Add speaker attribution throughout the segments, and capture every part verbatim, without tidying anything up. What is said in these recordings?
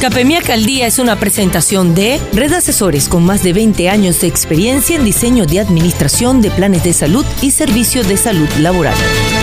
Speaker 1: Capemiac al Día es una presentación de Red de Asesores con más de veinte años de experiencia en diseño de administración de planes de salud y servicios de salud laboral.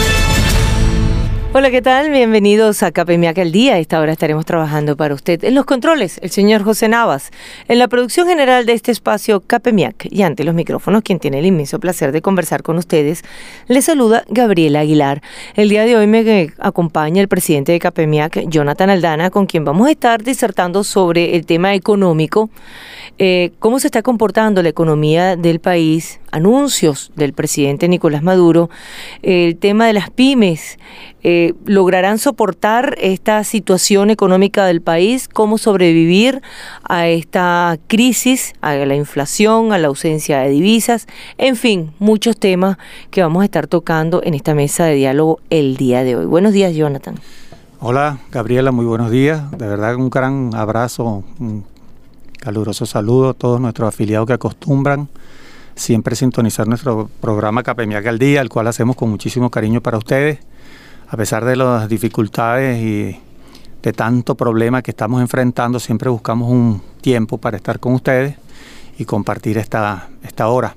Speaker 1: Hola, ¿qué tal? Bienvenidos a Capemiac al Día. A esta hora estaremos trabajando para usted. En los controles, el señor José Navas. En la producción general de este espacio, Capemiac. Y ante los micrófonos, quien tiene el inmenso placer de conversar con ustedes, les saluda Gabriela Aguilar. El día de hoy me acompaña el presidente de Capemiac, Jonathan Aldana, con quien vamos a estar disertando sobre el tema económico, eh, cómo se está comportando la economía del país, anuncios del presidente Nicolás Maduro, eh, el tema de las pymes, eh, lograrán soportar esta situación económica del país, cómo sobrevivir a esta crisis, a la inflación, a la ausencia de divisas, en fin, muchos temas que vamos a estar tocando en esta mesa de diálogo el día de hoy. Buenos días, Jonathan.
Speaker 2: Hola, Gabriela, muy buenos días. De verdad, un gran abrazo, un caluroso saludo a todos nuestros afiliados que acostumbran siempre sintonizar nuestro programa Capemiac al Día, el cual hacemos con muchísimo cariño para ustedes, a pesar de las dificultades y de tanto problema que estamos enfrentando. Siempre buscamos un tiempo para estar con ustedes y compartir esta, esta hora.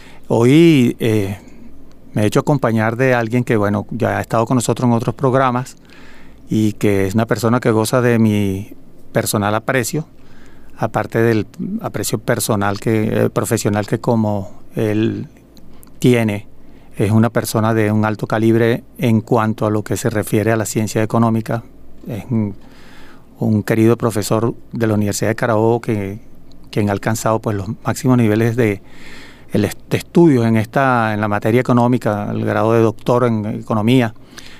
Speaker 2: Hoy eh, me he hecho acompañar de alguien que, bueno, ya ha estado con nosotros en otros programas y que es una persona que goza de mi personal aprecio, aparte del aprecio personal, que eh, profesional que como él tiene. Es una persona de un alto calibre en cuanto a lo que se refiere a la ciencia económica. Es un, un querido profesor de la Universidad de Carabobo que quien ha alcanzado pues los máximos niveles de, el, de estudios en esta en la materia económica, el grado de doctor en economía.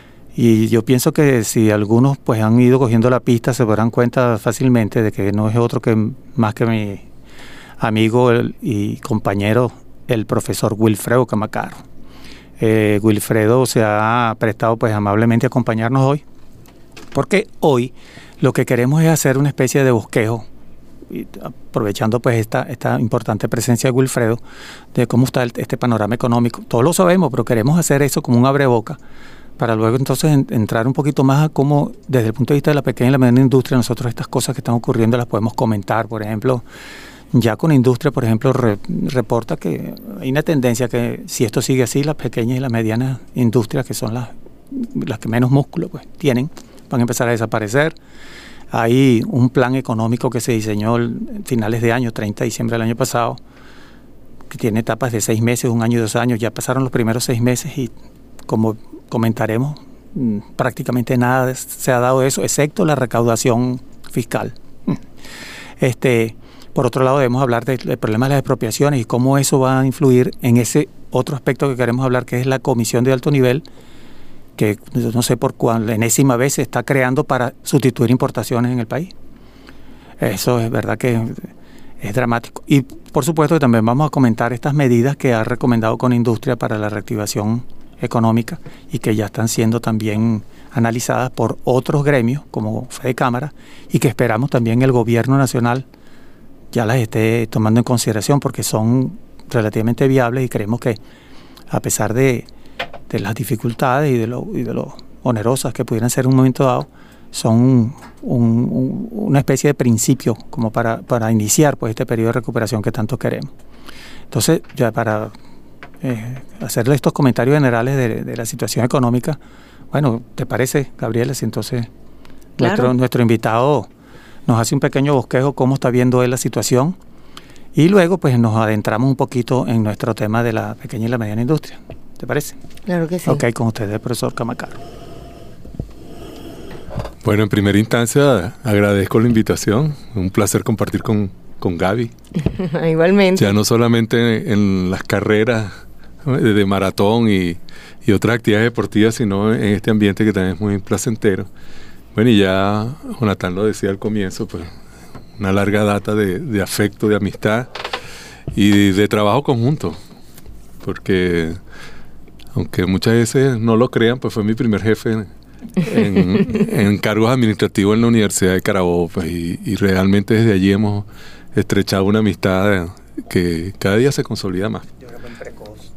Speaker 2: Y yo pienso que si algunos pues han ido cogiendo la pista, se darán cuenta fácilmente de que no es otro que más que mi amigo el, y compañero, el profesor Wilfredo Camacaro. Eh, Wilfredo se ha prestado pues amablemente a acompañarnos hoy, porque hoy lo que queremos es hacer una especie de bosquejo, y aprovechando pues esta, esta importante presencia de Wilfredo, de cómo está el, este panorama económico. Todos lo sabemos, pero queremos hacer eso como un abreboca, para luego entonces en, entrar un poquito más a cómo, desde el punto de vista de la pequeña y la mediana industria, nosotros estas cosas que están ocurriendo las podemos comentar. Por ejemplo, ya con industria, por ejemplo, re, reporta que hay una tendencia que si esto sigue así, las pequeñas y las medianas industrias, que son las, las que menos músculo pues tienen, van a empezar a desaparecer. Hay un plan económico que se diseñó en finales de año, treinta de diciembre del año pasado, que tiene etapas de seis meses, un año y dos años. Ya pasaron los primeros seis meses y, como comentaremos, prácticamente nada se ha dado de eso, excepto la recaudación fiscal. Este... Por otro lado, debemos hablar del, del problema de las expropiaciones y cómo eso va a influir en ese otro aspecto que queremos hablar, que es la comisión de alto nivel, que no sé por cuál enésima vez se está creando para sustituir importaciones en el país. Eso es verdad que es dramático. Y por supuesto que también vamos a comentar estas medidas que ha recomendado Conindustria para la reactivación económica y que ya están siendo también analizadas por otros gremios como Fede Cámara y que esperamos también el gobierno nacional ya las esté tomando en consideración, porque son relativamente viables y creemos que a pesar de, de las dificultades y de, lo, y de lo onerosas que pudieran ser en un momento dado, son un, un, una especie de principio como para, para iniciar pues este periodo de recuperación que tanto queremos. Entonces, ya para eh, hacerle estos comentarios generales de, de la situación económica, bueno, ¿te parece, Gabriela? Si entonces claro. nuestro, nuestro invitado nos hace un pequeño bosquejo cómo está viendo él la situación y luego pues nos adentramos un poquito en nuestro tema de la pequeña y la mediana industria. ¿Te parece?
Speaker 3: Claro que sí.
Speaker 2: Ok, con ustedes, el profesor Camacaro.
Speaker 4: Bueno, en primera instancia agradezco la invitación, un placer compartir con, con Gaby.
Speaker 3: Igualmente.
Speaker 4: Ya no solamente en las carreras de, de maratón y, y otras actividades deportivas, sino en este ambiente que también es muy placentero. Bueno, y ya Jonathan lo decía al comienzo, pues una larga data de, de afecto, de amistad y de, de trabajo conjunto, porque aunque muchas veces no lo crean, pues fue mi primer jefe en, en, en cargos administrativos en la Universidad de Carabobo, pues, y, y realmente desde allí hemos estrechado una amistad que cada día se consolida más. Yo era muy precoz.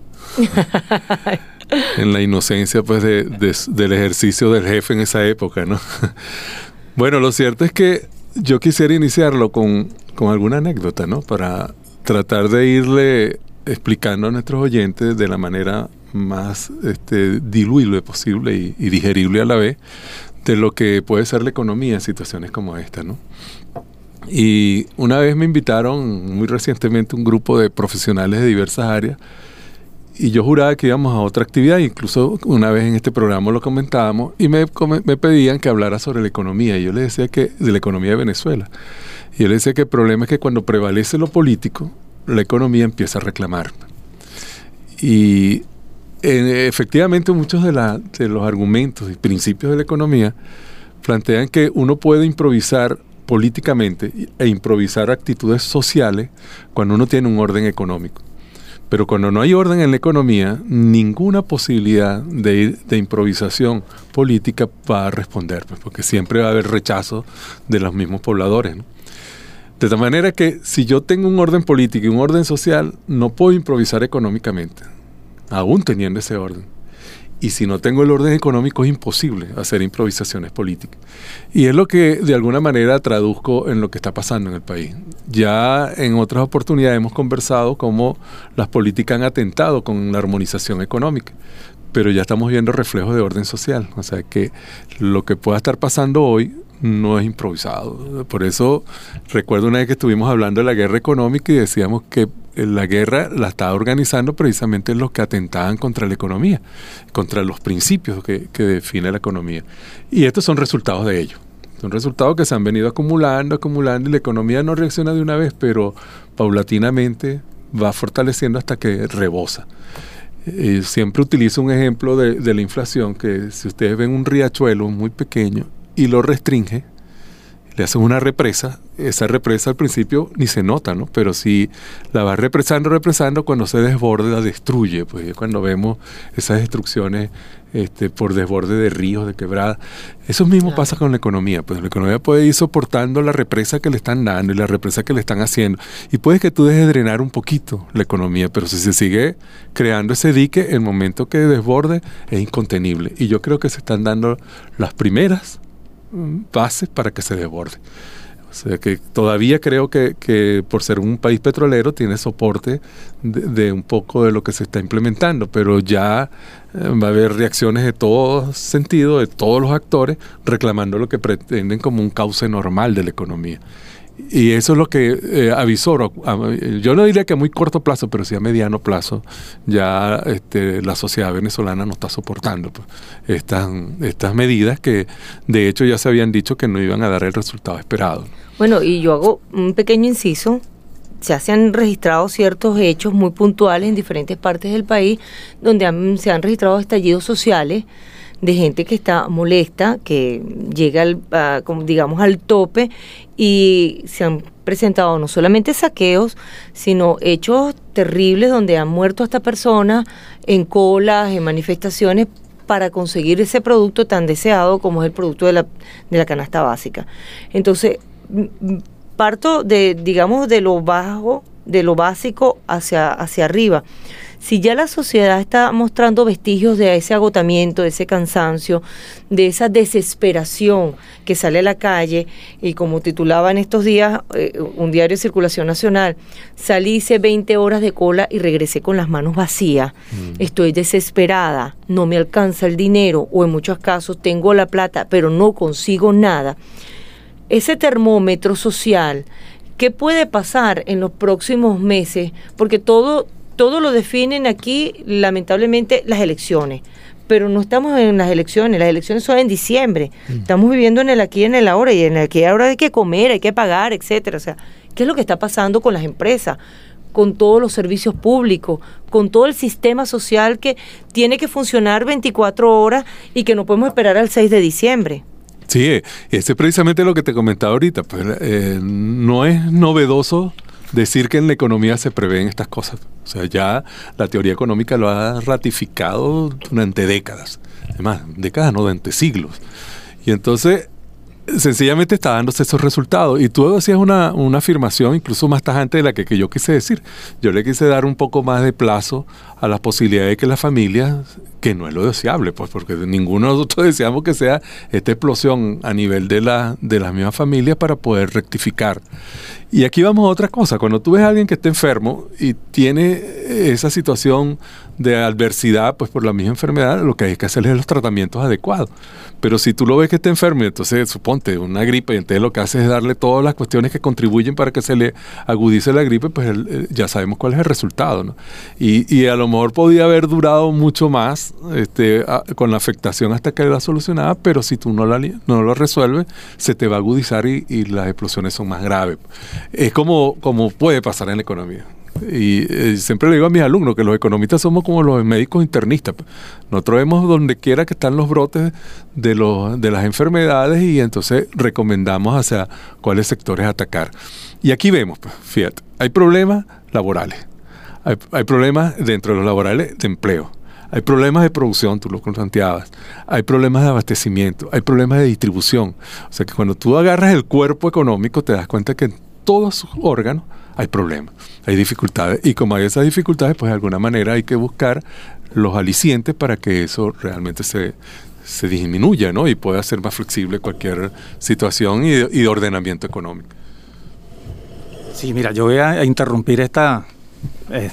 Speaker 4: En la inocencia pues de, de, del ejercicio del jefe en esa época, ¿no? Bueno, lo cierto es que yo quisiera iniciarlo con, con alguna anécdota, ¿no? Para tratar de irle explicando a nuestros oyentes de la manera más este, diluible posible y, y digerible a la vez de lo que puede ser la economía en situaciones como esta, ¿no? Y una vez me invitaron muy recientemente un grupo de profesionales de diversas áreas y yo juraba que íbamos a otra actividad, incluso una vez en este programa lo comentábamos y me, me pedían que hablara sobre la economía y yo les decía que de la economía de Venezuela y yo les decía que el problema es que cuando prevalece lo político la economía empieza a reclamar y eh, efectivamente muchos de, la, de los argumentos y principios de la economía plantean que uno puede improvisar políticamente e improvisar actitudes sociales cuando uno tiene un orden económico. Pero cuando no hay orden en la economía, ninguna posibilidad de, de improvisación política va a responder, pues, porque siempre va a haber rechazo de los mismos pobladores, ¿no? De tal manera que si yo tengo un orden político y un orden social, no puedo improvisar económicamente, aún teniendo ese orden. Y si no tengo el orden económico es imposible hacer improvisaciones políticas. Y es lo que de alguna manera traduzco en lo que está pasando en el país. Ya en otras oportunidades hemos conversado cómo las políticas han atentado con la armonización económica, pero ya estamos viendo reflejos de orden social. O sea que lo que pueda estar pasando hoy no es improvisado. Por eso recuerdo una vez que estuvimos hablando de la guerra económica y decíamos que la guerra la estaba organizando precisamente los que atentaban contra la economía, contra los principios que, que define la economía. Y estos son resultados de ello. Son resultados que se han venido acumulando, acumulando, y la economía no reacciona de una vez, pero paulatinamente va fortaleciendo hasta que rebosa. Eh, siempre utilizo un ejemplo de, de la inflación, que si ustedes ven un riachuelo muy pequeño y lo restringe, le hacen una represa, esa represa al principio ni se nota, ¿no? Pero si la vas represando, represando, cuando se desborde la destruye, pues es cuando vemos esas destrucciones este, por desborde de ríos, de quebradas. Eso mismo claro. Pasa con la economía, pues la economía puede ir soportando la represa que le están dando y la represa que le están haciendo, y puede que tú dejes de drenar un poquito la economía, pero si se sigue creando ese dique, el momento que desborde es incontenible, y yo creo que se están dando las primeras bases para que se desborde. O sea que todavía creo que, que por ser un país petrolero tiene soporte de, de un poco de lo que se está implementando, pero ya eh, va a haber reacciones de todo sentido, de todos los actores, reclamando lo que pretenden como un cauce normal de la economía. Y eso es lo que eh, avisoro. Yo no diría que a muy corto plazo, pero sí a mediano plazo, ya este, la sociedad venezolana no está soportando pues, estas, estas medidas que de hecho ya se habían dicho que no iban a dar el resultado esperado.
Speaker 1: Bueno, y yo hago un pequeño inciso. Ya se han registrado ciertos hechos muy puntuales en diferentes partes del país donde han, se han registrado estallidos sociales de gente que está molesta, que llega al, a, digamos al tope, y se han presentado no solamente saqueos, sino hechos terribles donde han muerto hasta personas en colas, en manifestaciones para conseguir ese producto tan deseado como es el producto de la, de la canasta básica. Entonces, parto de, digamos, de lo bajo, de lo básico hacia, hacia arriba. Si ya la sociedad está mostrando vestigios de ese agotamiento, de ese cansancio, de esa desesperación que sale a la calle, y como titulaba en estos días eh, un diario de circulación nacional, salí, hice veinte horas de cola y regresé con las manos vacías, mm. estoy desesperada, no me alcanza el dinero, o en muchos casos tengo la plata pero no consigo nada. Ese termómetro social, ¿qué puede pasar en los próximos meses? Porque todo... Todo lo definen aquí, lamentablemente, las elecciones. Pero no estamos en las elecciones, las elecciones son en diciembre. Mm. Estamos viviendo en el aquí y en el ahora, y en el aquí y ahora hay que comer, hay que pagar, etcétera. O sea, ¿qué es lo que está pasando con las empresas, con todos los servicios públicos, con todo el sistema social que tiene que funcionar veinticuatro horas y que no podemos esperar al seis de diciembre?
Speaker 4: Sí, ese es precisamente lo que te comentaba ahorita. Pues, eh, no es novedoso decir que en la economía se prevén estas cosas. O sea, ya la teoría económica lo ha ratificado durante décadas. Además, décadas no, durante siglos. Y entonces, sencillamente está dándose esos resultados. Y tú hacías una, una afirmación incluso más tajante de la que, que yo quise decir. Yo le quise dar un poco más de plazo a las posibilidades de que las familias, que no es lo deseable, pues porque ninguno de nosotros deseamos que sea esta explosión a nivel de, la, de las mismas familias para poder rectificar. Y aquí vamos a otra cosa. Cuando tú ves a alguien que está enfermo y tiene esa situación de adversidad, pues por la misma enfermedad, lo que hay que hacerle es los tratamientos adecuados. Pero si tú lo ves que está enfermo y entonces suponte una gripe y entonces lo que hace es darle todas las cuestiones que contribuyen para que se le agudice la gripe, pues el, el, ya sabemos cuál es el resultado, ¿no? Y, y a lo mejor podía haber durado mucho más este, a, con la afectación hasta que la solucionaba, pero si tú no, la, no lo resuelves, se te va a agudizar y, y las explosiones son más graves. Es como, como puede pasar en la economía. Y eh, siempre le digo a mis alumnos que los economistas somos como los médicos internistas. Nosotros vemos donde quiera que están los brotes de, los, de las enfermedades y entonces recomendamos hacia cuáles sectores atacar. Y aquí vemos, pues, fíjate, hay problemas laborales, hay, hay problemas dentro de los laborales de empleo, hay problemas de producción, tú lo planteabas, hay problemas de abastecimiento, hay problemas de distribución. O sea que cuando tú agarras el cuerpo económico te das cuenta que en todos sus órganos hay problemas, hay dificultades, y como hay esas dificultades, pues de alguna manera hay que buscar los alicientes para que eso realmente se, se disminuya, ¿no? Y pueda ser más flexible cualquier situación y de, y de ordenamiento económico.
Speaker 2: Sí, mira, yo voy a interrumpir esta, eh,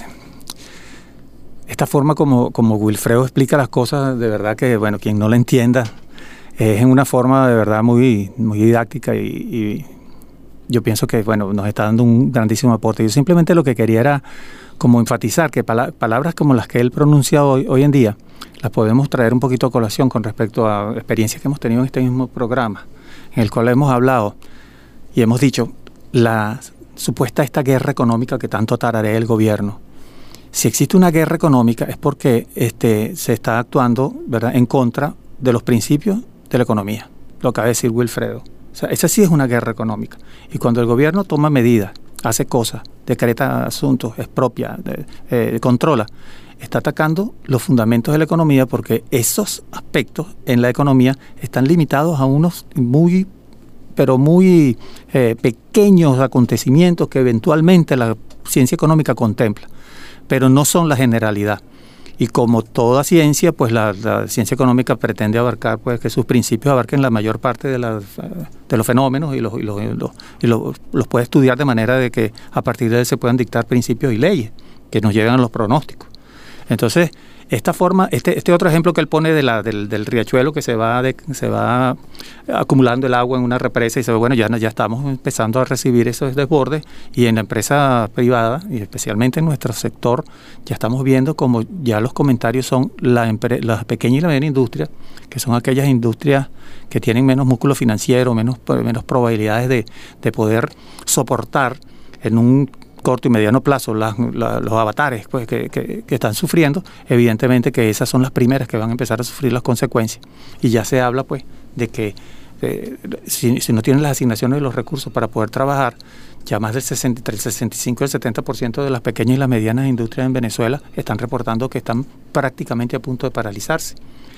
Speaker 2: esta forma como, como Wilfredo explica las cosas, de verdad que, bueno, quien no la entienda, eh, es en una forma de verdad muy, muy didáctica y, y yo pienso que, bueno, nos está dando un grandísimo aporte. Yo simplemente lo que quería era como enfatizar que pala- palabras como las que él pronuncia hoy, hoy en día, las podemos traer un poquito a colación con respecto a experiencias que hemos tenido en este mismo programa, en el cual hemos hablado y hemos dicho la supuesta esta guerra económica que tanto tararea el gobierno. Si existe una guerra económica es porque este, se está actuando, ¿verdad?, en contra de los principios de la economía, lo acaba de decir Wilfredo. O sea, esa sí es una guerra económica. Y cuando el gobierno toma medidas, hace cosas, decreta asuntos, expropia, de, eh, controla, está atacando los fundamentos de la economía porque esos aspectos en la economía están limitados a unos muy, pero muy eh, pequeños acontecimientos que eventualmente la ciencia económica contempla, pero no son la generalidad. Y como toda ciencia, pues la, la ciencia económica pretende abarcar, pues que sus principios abarquen la mayor parte de, la, de los fenómenos y, los, y, los, y, los, y los, los puede estudiar de manera de que a partir de él se puedan dictar principios y leyes que nos lleven a los pronósticos. Entonces, esta forma, este, este otro ejemplo que él pone de la, del, del riachuelo que se va, de, se va acumulando el agua en una represa y dice, bueno, ya, ya estamos empezando a recibir esos desbordes y en la empresa privada y especialmente en nuestro sector ya estamos viendo como ya los comentarios son la, la pequeña y la mediana industria, que son aquellas industrias que tienen menos músculo financiero, menos, menos probabilidades de, de poder soportar en un corto y mediano plazo las, la, los avatares pues, que, que, que están sufriendo, evidentemente que esas son las primeras que van a empezar a sufrir las consecuencias. Y ya se habla pues de que eh, si, si no tienen las asignaciones de los recursos para poder trabajar, ya más del sesenta, entre el sesenta y cinco y el setenta por ciento de las pequeñas y las medianas industrias en Venezuela están reportando que están prácticamente a punto de paralizarse.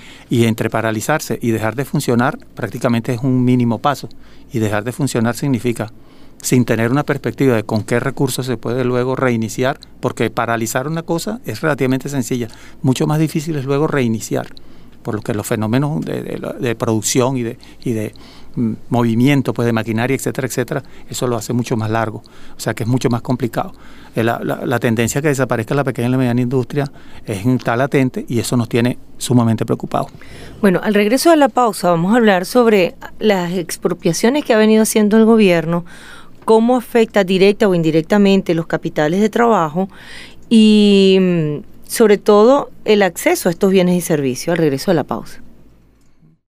Speaker 2: Y entre paralizarse y dejar de funcionar prácticamente es un mínimo paso. Y dejar de funcionar significa sin tener una perspectiva de con qué recursos se puede luego reiniciar, porque paralizar una cosa es relativamente sencilla, mucho más difícil es luego reiniciar, por lo que los fenómenos de, de, de producción y de, y de mm, movimiento pues de maquinaria, etcétera, etcétera, eso lo hace mucho más largo, o sea que es mucho más complicado. La, la, la tendencia a que desaparezca la pequeña y la mediana industria es, está latente y eso nos tiene sumamente preocupados.
Speaker 1: Bueno, al regreso de la pausa vamos a hablar sobre las expropiaciones que ha venido haciendo el gobierno, cómo afecta directa o indirectamente los capitales de trabajo y sobre todo el acceso a estos bienes y servicios al regreso de la pausa.